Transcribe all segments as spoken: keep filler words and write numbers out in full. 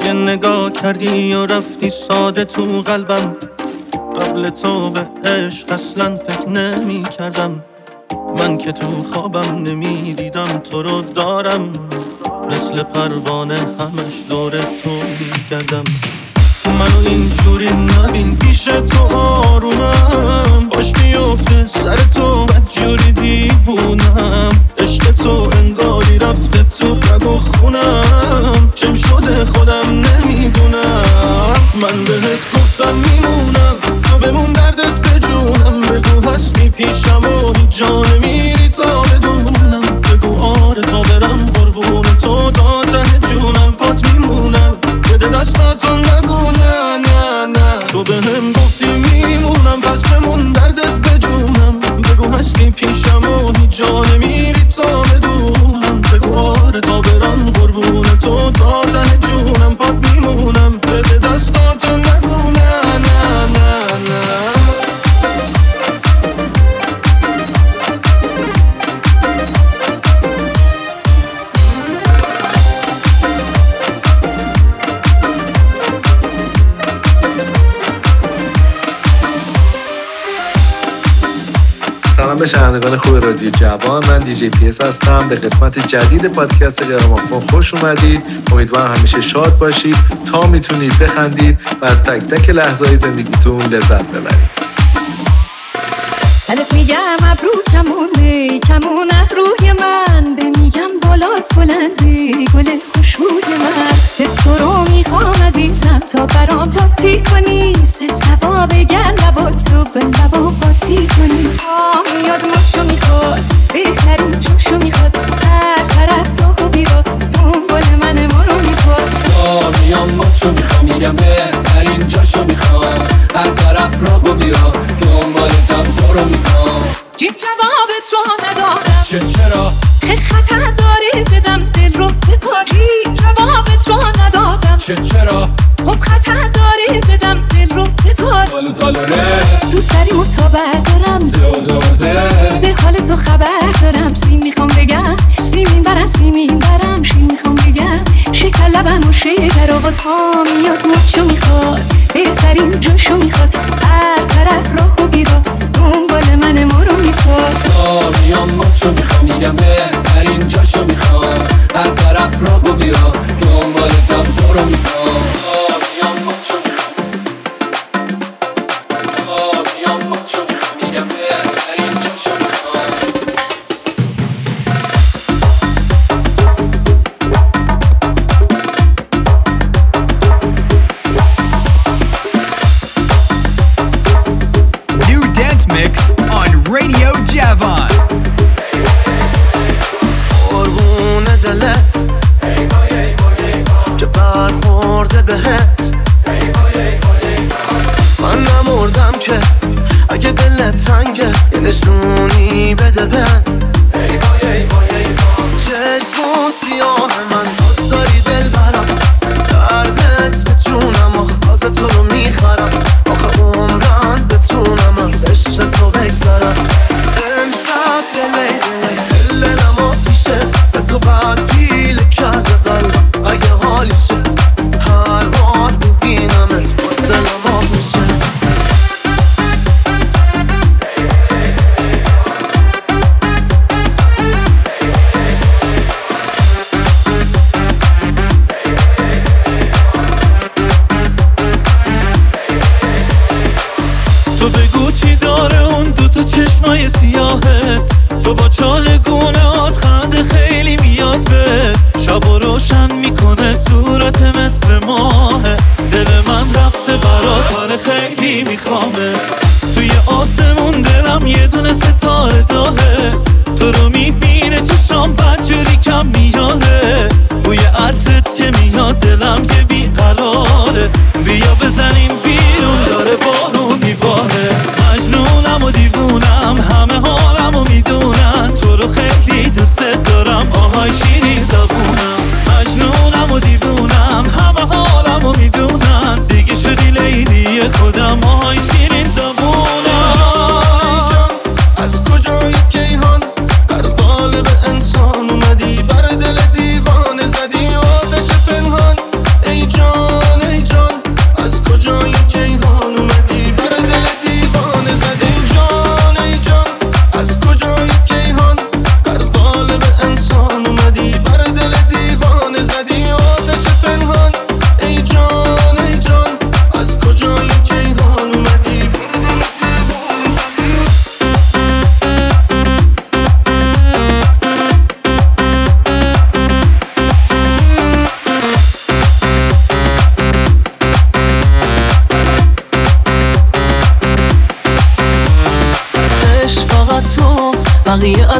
یه نگاه کردی و رفتی ساده تو قلبم. قبل تو به عشق اصلا فکر نمی کردم. من که تو خوابم نمی دیدم تو رو دارم. مثل پروانه همش دور تو می گردم. منو اینجوری نبین پیش تو آرومم. باش میفته سر تو بدجوری دیوونم. عشق تو انگاری رفته تو رگ و خونم. چم شده خودم نمیدونم. من بهت گفتم میمونم تو بمون دردت به جونم. بگو هستی پیشم و هیچ جا نمیری تا بدونم. بگو آره تا برم قربون تو داده جونم. پات میمونم بده دستاتو نگو نه نه نه. تو به هم گفتی میمونم پس بمون دردت به جونم. بگو هستی پیشم و هیچ جا نمیری تا بدونم. بگو آره تا برم قربون تو داده جونم. پات میمونم بده دستاتو نگو نه نه نه نه. سلام به شنوندگان خوب رادیو جوان. من دی جی پی اس هستم. به قسمت جدید پادکست گرامافون خوش اومدید. امیدوارم همیشه شاد باشید تا میتونید بخندید و از تک تک لحظه‌های زندگیتون لذت ببرید. الف میگم ابرو کمونه کمونه روی من. به میگم بالات بلنده گل خوشبوی من. تو رو میخوام عزیزم تا برام تاتی کنی. سه ثواب گل لبا تو به لبا قاطی کنی. تا میاد مچو میخواد بهترین جوشو میخواد. هر طرف راهو بیاد دنبال من ما رو میخواد. تا میام مچو میخوام میگم بهترین جاشو میخوام. هر طرف راهو بیاد دنبالتم تو رو میخوام. جیب جوابت رو ندارم چه چرا؟ خیلی خطر داری بدم دل رو بکاری. جوابت رو ندادم چه چرا؟ خب خطر داری بدم دل رو بکاری. بالو زالونه رو سری متابر دارم. زوزوزه زه حال تو خبر دارم. سیم میخوام بگم سیمین برم سیمین برم. شیم میخوام بگم شکر لبم و شکر. آقا تا میاد مچو میخواد بهترین جاشو میخواد. هر طرف راهو بیراد دنبال من ما رو میخواد. تا میام مچو میخوام میگم بهترین جاشو میخوام. هر طرف راهو بیراد دنبالتم تو رو میخوام. تا میام مچو میخوام تا میام مچو میخوام میگم بهترین جاشو میخوام. Mix on Radio Javan. قربون دلت که برخورده بهت. من نمردم که اگه دلت تنگه یه نشونی بده بهم. چشمون سیاه من دوست داری دل برم. دردت به جونم آخ آز تو رو میخرم. آخه عمرم بتونم از عشق تو بگذرم. امشب دلی دلی دلم آتیشه. به تو بعد پیل کرده قلبم. اگه حالیشه هر بار ببینمت باز دلم آب میشه. تو بگو چی داره اون دوتا چشمای سیاهه. تو با چالگونهات خنده خیلی میاد به. شبا روشن میکنه صورت مثل ماهه. دل من رفته برات آره خیلی میخوامه. توی آسمون دلم یه دونه ستاره داهه. تو رو میبینه چشام بدجوری کم میاده. بوی عطرت که میاد دلم یه بیقراره. بیا بزنیم بیرون داره بارون میباره. مجنونم و دیوونم همه حالم و میدونن. تو رو خیلی دوست دارم آهای شیرین زبونم. مجنونم و دیوونم همه حالم و میدونن. دیگه شدی لیلی خودم آهای شیرین زبونم. از کجایی کیهان در قالب انسان اومدی بر دل دیوان.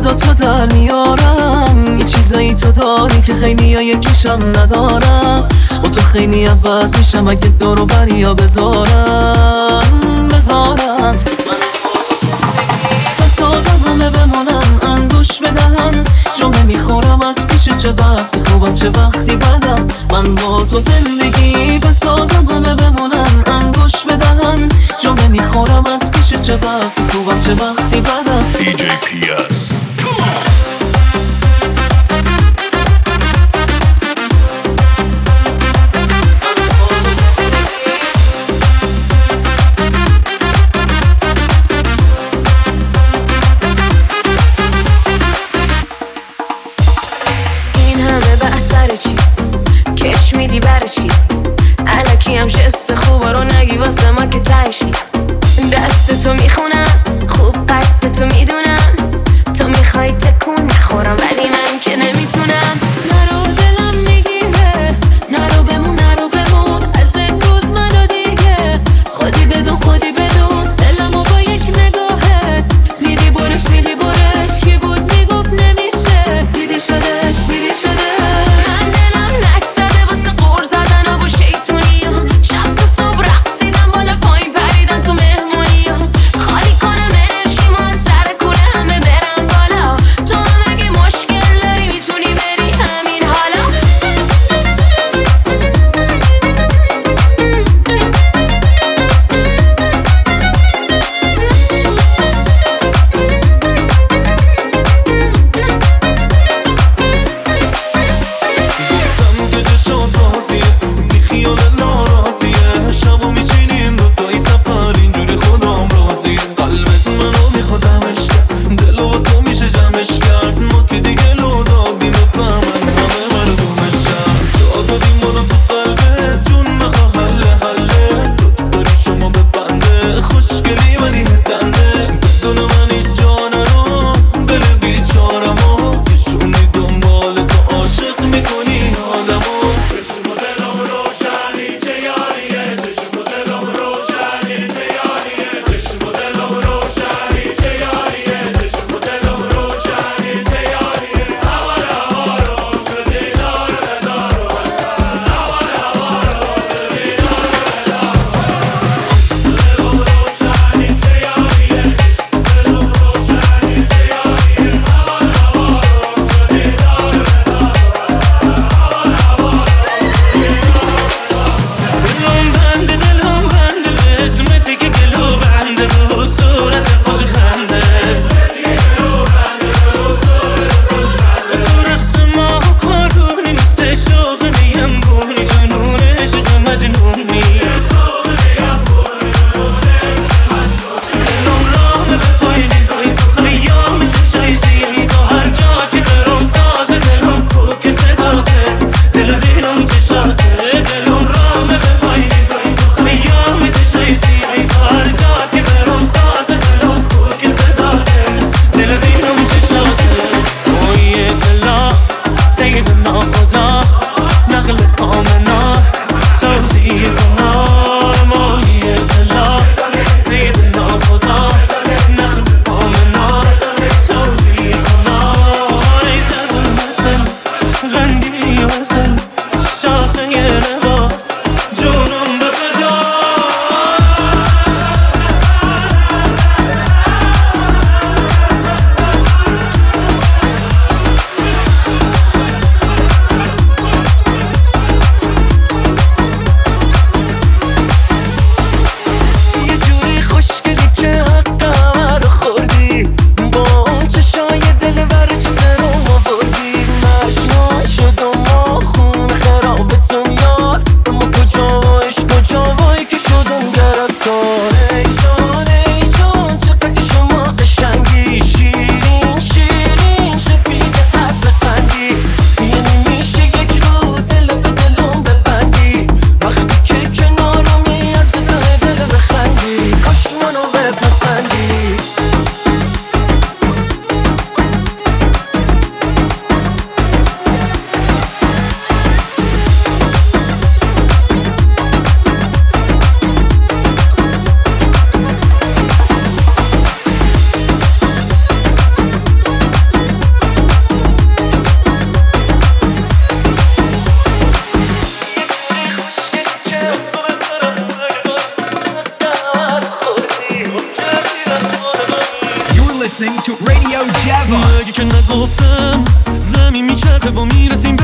صدا تو در میارم. یه چیزایی تو داری که خیلی ها یکیشم ندارم. و تو خیلی عوض میشم اگه دورو بریا بذارم بذارم. بسازم همه بمانم انگوش بدهم. جمعه میخورم از پیش چه وقتی خوبم چه وقتی بدم. من با تو زندگی بسازم همه بمانم انگوش بدهم. جمعه میخورم از پیش چه وقتی خوبم چه وقتی بدم. دی جی پی اس کش میدی برای چی؟ الکی هم شست خوبا رو نگی واسه ما که تایشی. دست تو میخونم خوب قصد تو میدونم. تو میخوای تکون نخورم ولی من که نمیتونم. نرو دلم میگیره نرو بمون نرو بمون. از امروز منو دیگه خودی بدون خودی بدون. دلمو با یک نگاهت میری برش میری برش. کی بود میگفت نمیشه دیدی شدش دیدی شدش.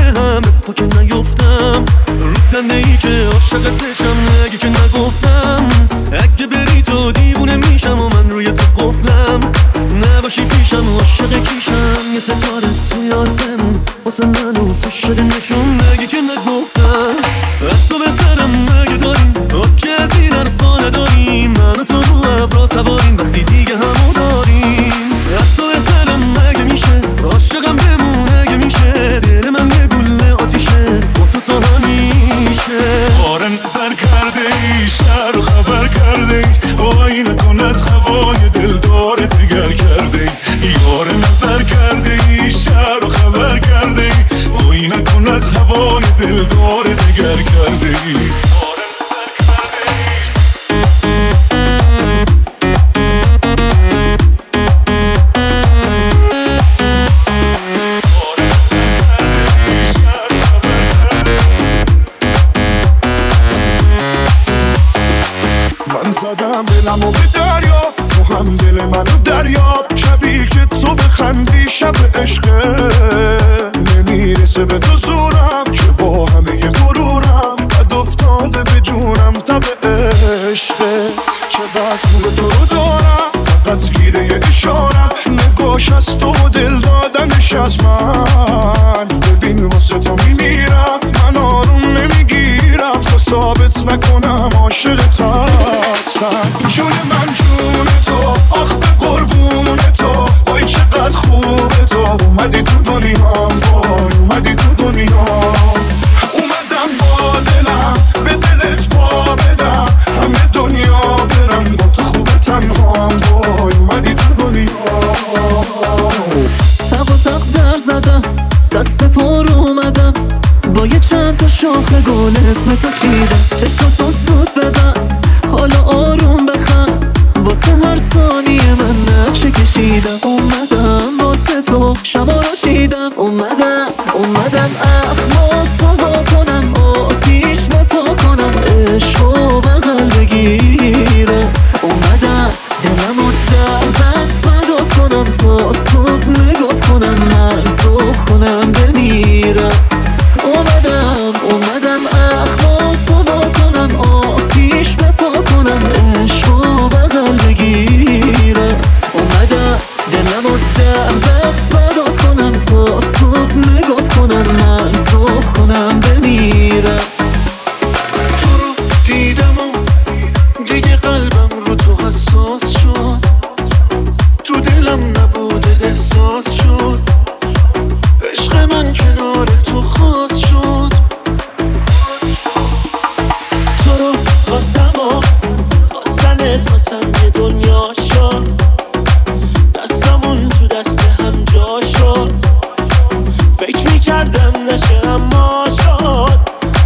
همت پا که نیفتم رو دنده ای که عاشقت بشم نگی که نگفتم اگه بری تو دیوونه میشم و من روی تو قفلم نباشی پیشم و عاشق کیشم یه ستاره توی آسمون واسه منو تو شده نشون نگی که نگفتم از تو بهترم نگه داریم که از این حرفا نداریم من و تو رو ابرا سواریم وقتی دیگه همو داریم از تو بهترم نگه میشه عاشقم بمونه اگه میشه دل من یه گله آتیشه با تو تا همیشه آره نظر کرده ای شهر رو خبر کرده ای وای نکن از هوای دلدار دیگر کرده ای یاره نظر کرده ای شهر رو خبر کرده ای وای نکن از هوای دلدار دیگر کرده ای آره نظر کرده ای من زدم دلمو به دریا تو هم دل منو دریاب شبیه که تو بخندی شب عشقه نمیرسه به تو زورم که با همه غرورم قد افتاده به جونم تب عشقت چقدر خوب تو رو دارم فقط گیره یه اشارم نگاش از تو و دل دادنش از من ببین واسه تو میمیرم من آروم نمیگیرم تا ثابت نکنم عاشقت هستم جون من جون تو آخ به قربون تو وای چقدر خوبه تو اومدی تو دنیام وای اومدی تو دنیام اومدم با دلم به دلت پا بدم همه دنیا برم با تو خوبه تنهام وای اومدی تو دنیام تق و تق در زدم دست پر اومدم با یه چند تا شاخه گل اسم تو چیدم چشماتو سود بدم حالا آروم بخند واسه هر ثانیه من نقشه کشیدم اومدم واسه تو شما رو شیدم اومدم اومدم اخلاق سوا کنم آتیش بپا کنم عشقو بغل بگیرم اومدم دلمو در دست مداد کنم تا صبح نگات کنم من صبح کنم بمیرم اومدم اومدم اخلاق سوا کنم آتیش بپا کنم عشقو بغل بگیرم اومدم دلمو در دست مداد کنم تا صبح نگات کنم من صبح کنم بمیرم تو رو دیدم و دیگه قلبم رو تو حساس شد تو دلم نبوده احساس شد عشق من کنار تو خاص شد تو رو خواستم و خواستنت واسم یه دنیا شد دستمون تو دست هم جا شد فکر میکردم نشه اما شد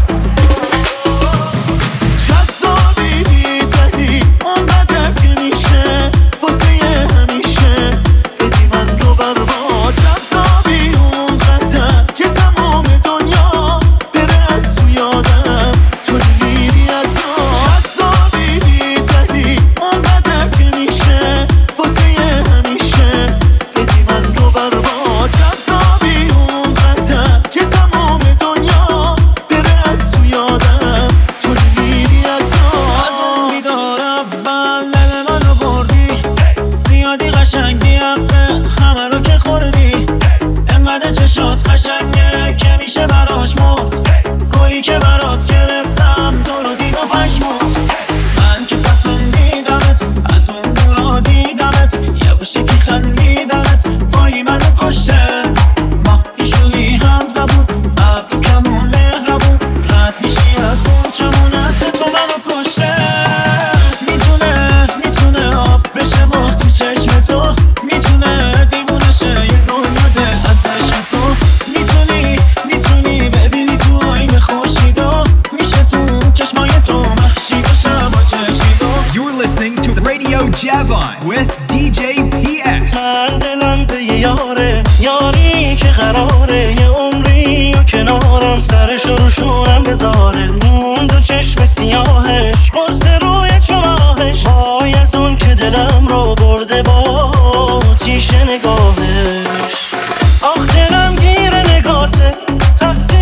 جذابی بیدلی اونقدر که میشه واسه همیشه بدی من رو بر ما جذابی اونقدر که تمام دنیا بره از تو یادم تو میری از ما جذابی بیدلی اونقدر که میشه واسه همیشه بدی من رو بر ما جذابی اونقدر که تمام دنیا بره از تو یادم تو میری از ما از اون دیدار اول دل منو بردی زیادی قشنگی حقه همه رو که خوردی انقدر چشات قشنگه که میشه براش مرد گلی که برات گرفتم تو رو دید و پشمرد من که پسندیدمت از اون دورا دیدمت یواشکی خندیدمت وای منو کشته ماهی شدی هم زبون ابرو کمون مهربون رد میشی از گوچمونت تو منو کشته میتونه میتونه آب بشه ماه تو چشم تو میتونه دیوونه شه یه دنیا دل از عشق تو میتونی میتونی ببینی تو آینه خورشیدا میشه تو چشمای تو محشی باشم با چشیدا You're listening to Radio Javon with دی جی پی اس. من دلم به یه یاره یاری که قراره یه عمری و کنارم سرش رو شونم بذاره اون دو چشم سیاهش قرص روی چماهش وای از اون که دلم رو برده با تیشه نگاهش آخ دلم گیر نگاته تقصیر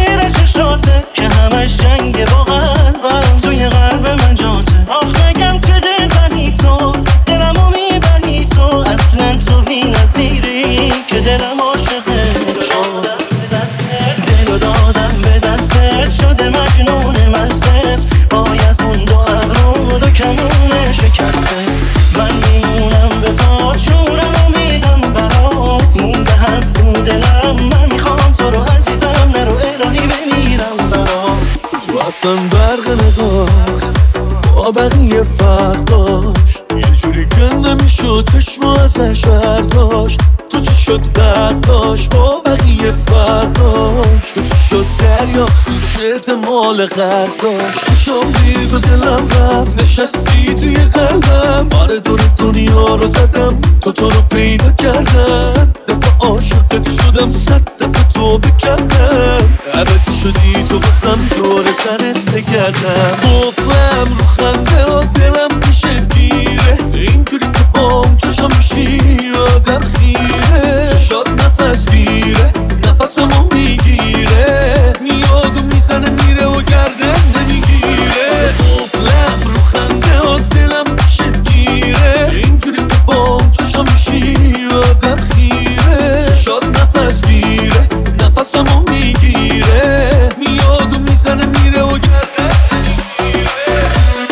قشنگه با قلبم، توی قلب من جاته. آخ نگم چه دلبری تو، دلمو میبری تو، اصلا تو بی نظیری که دلم عاشقت شد. دلو دادم به دستت، شده مجنون مستت، پای از اون دو ابرو دو کمونه شکسته. من میمونم به پات، جونمو میدم برات، مونده حرف تو دلم، من میخوام تو رو عزیزم، نرو الهی بمیرم برات. تو اصلا برق نگات با بقیه فرق داشت، یه جوری که نمیشد چشم ازش برداشت. تو چی شد برداشت با بقیه فرق داشت، تو چی شد دریاست توش احتمال غرق داشت. چشم دید و دلم رفت، نشستی توی قلبم، بار دور دنیا رو زدم تو تو رو پیدا کردم. صد دفعه عاشقت شدم، صد دفعه تو بکردم، عبدی شدی تو بسم دور سرت بگردم. گفتم رو خنده ها دلم پیشت گیره، اینجوری که بام چشم میشی آدم خیره. شاد نفس گیره، نفسمو میگیره، میاد و میزنه میره و گردن نمیگیره. گفتم رو خنده ها دلم پیشت گیره، اینجوری که بام چشم میشی آدم خیره. شاد نفس گیره، نفسمو میگیره، میاد و میزنه میره و گردن نمیگیره.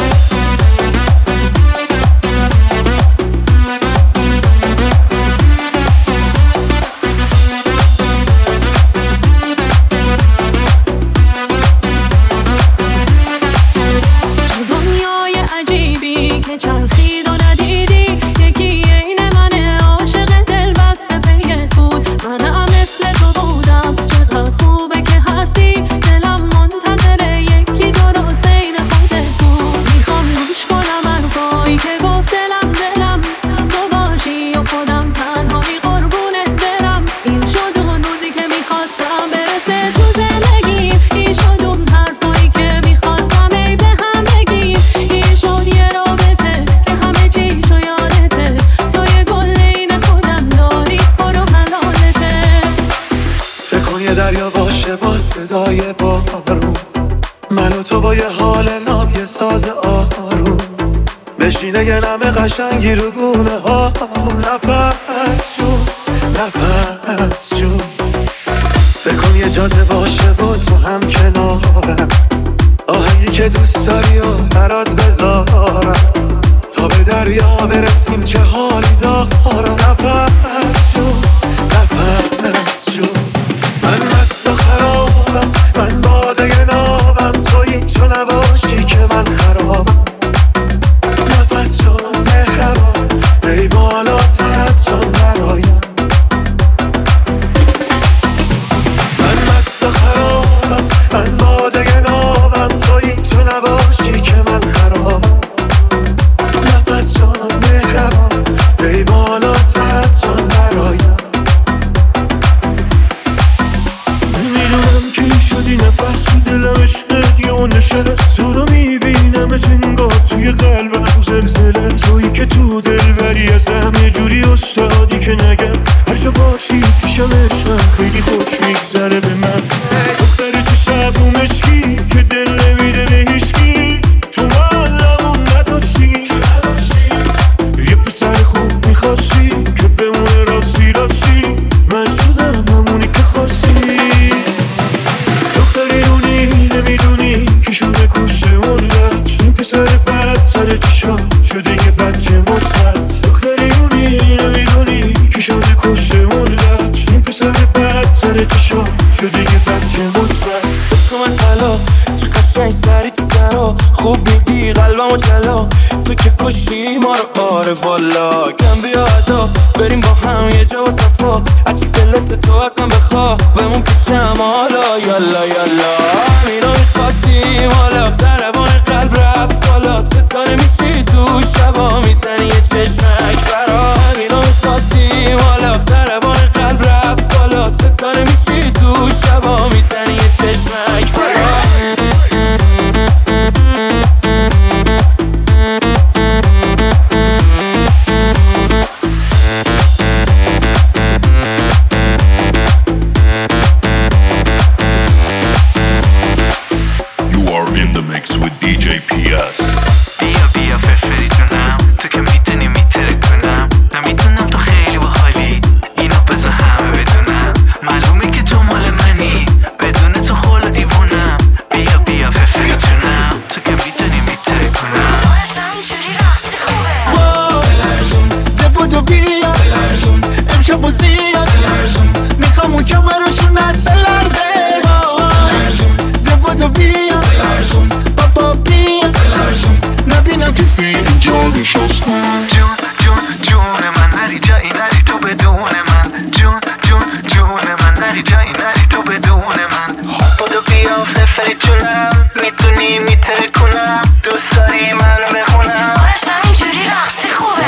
دنیای عجیبی که چرخید و ندیدی، یکی عین من عاشق دل بسته پیت بود. منم مثل تو بودم، چقدر خوبه که هستی، دلم منتظره یکی درست عین خودت بود. میخوام گوش کنم حرفایی که گفت دلم دلم، تو باشی و خودم تنهایی قربونت برم. این شد اون روزی که میخواستم برسه تو زندگی، این شد اون حرفایی که میخواستم ای به هم بگی. این شد یه رابطه که همه چیشو یادته، تو یه گل این خودم داری، برو حلالته. فکر کن یه دریا باشه با صدای بارون، من و تو با یه حال ناب یه ساز آروم، بشینه یه نم قشنگی رو گونه ها. نفس جون نفس جون، فکر کن یه جاده باشه با تو هم کنارم، آهنگی که دوست داری و برات بذارم، تا به دریا برسیم چه حالی دارم. نفس جون نفس جون، من مست و خرابم، من باده نابم، تویی تو نباشی که من خرابم. نفس جون مهربان، ای بالاتر از جان برایم. من مست و خرابم، من باده نابم، تویی تو نباشی که من خرابم. نفس جون مهربان، ای بالاتر از جان برایم. میدونم که شدی نفس تو دلم، عشقت یا نشست، تو رو میبینم انگار توی قلبم زلزله. تویی که تو دل بری ازم، یه جوری استادی که نگم، هر جا باشی پیشم عشقم، خیلی خوش میگذره به من. دختر تو شبو مشکی که دل نمیده به هیچکی، تو حالمون نداشتی، یه پسر خوب میخواستی که بمونه راستی راستی، من شدم همونی که خواستی. دختریونی نمیدونی که شده کشته مولد، این پسر بد سر چشا شده یه بچه مثبت. دختریونی نمیدونی که شده کشته مولد، این پسر بد سر چشا شده یه بچه مثبت. عشق من طلا چه قشنگ سری تو سرا، خوب میگی قلبم و چلا، تو که کشی ما رو آره والا. کم بیا ادا بریم با هم یه جا و صفا، هرچی دلت تو اصلا بخوا، بمون پیشم حالا. یالا یالا همینا میخواستیم حالا، ضربان قلب رفت بالا، ستاره میشی تو شبا، میزنی یه چشمک برا. همینا میخواستیم حالا، ضربان قلب رفت بالا، ستاره میشی تو شبا، میزنی یه چشمک برا. داری جونم میدونی میتره کنم دوست داری منو بخونم آرش همینجوری رقصی خوبه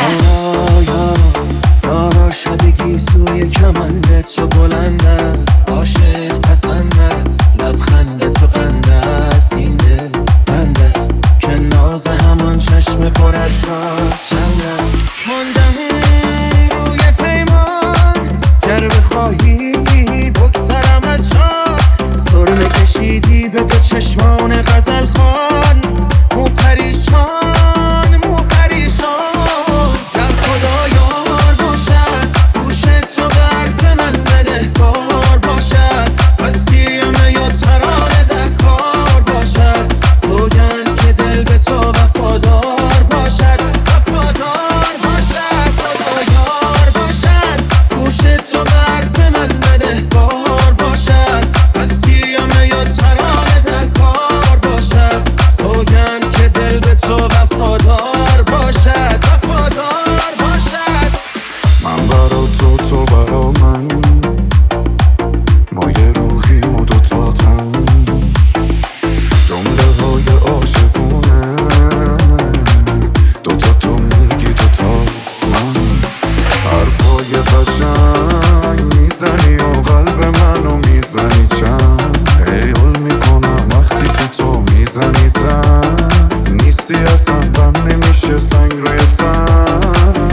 یارا شبگی سوی کمنده تو بلند است عاشق پسند است لبخنده تو قنده است این دل بند است که ناز همان چشم پر از راز شنده است ماندم روی پیمان گر بخواهی بگذرم از جان سرمه کشیدی به دو چشمان غزل خان مو پریشان مو پریشان در خدا یار باشد گوش تو به حرف من بدهکار باشد بستیم یا ترانه در کار باشد سوگند که دل به تو وفادار باشد وفادار باشد خدا یار باشد گوش تو به حرف من بدهکار باشد بستیم یا ترانه در کار باشد سوگند که دل به تو وفادار باشد وفادار باشد من برا تو تو برا من ما یه روحیم و دوتا تن جمله های عاشقونه دوتا تو میگی دوتا من حرفای قشنگ میزنی و قلب منو میزنی چند حیول میکنم وقتی که تو میزنی زن نیستی اصلا بند نمیشه سنگ روی سنگ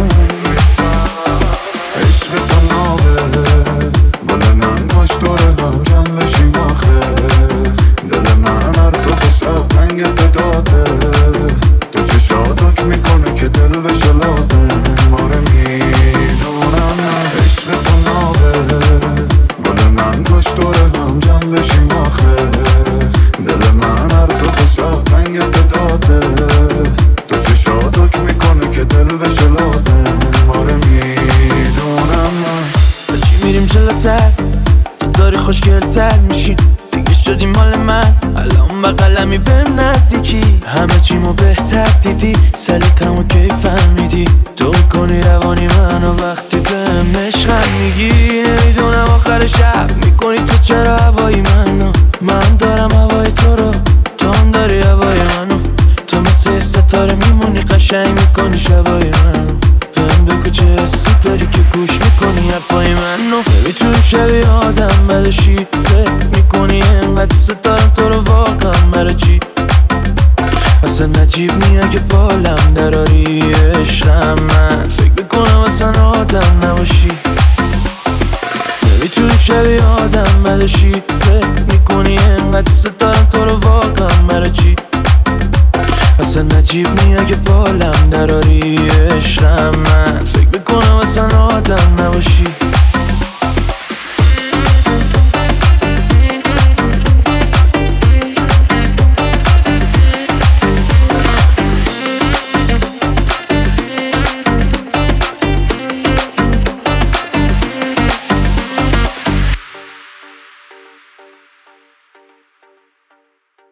عشق تو نابه گل من باش دوره هم کم بشیم آخه دل من هر صبح شب تنگ صداته تو چشاتک میکنه که دل بشه لازم ماره میدونم عشق تو نابه گل من باش دوره هم کم بشیم آخه دل من هر صبح شب تنگ صداته تو چشاتک میکنه که دل بشه لازم ماره میدونم چی میریم جلوتر تو داری خوشگلتر میشی دیگه شدی مال من الان بقلمی بهم نزدیکی همه چیمو بهتر دیدی سلیتمو کی فهمیدی تو کنی روانی منو وقتی بهم عشقم میگی نمیدونم آخر شب میکنی تو چرا هوایی منو من دارم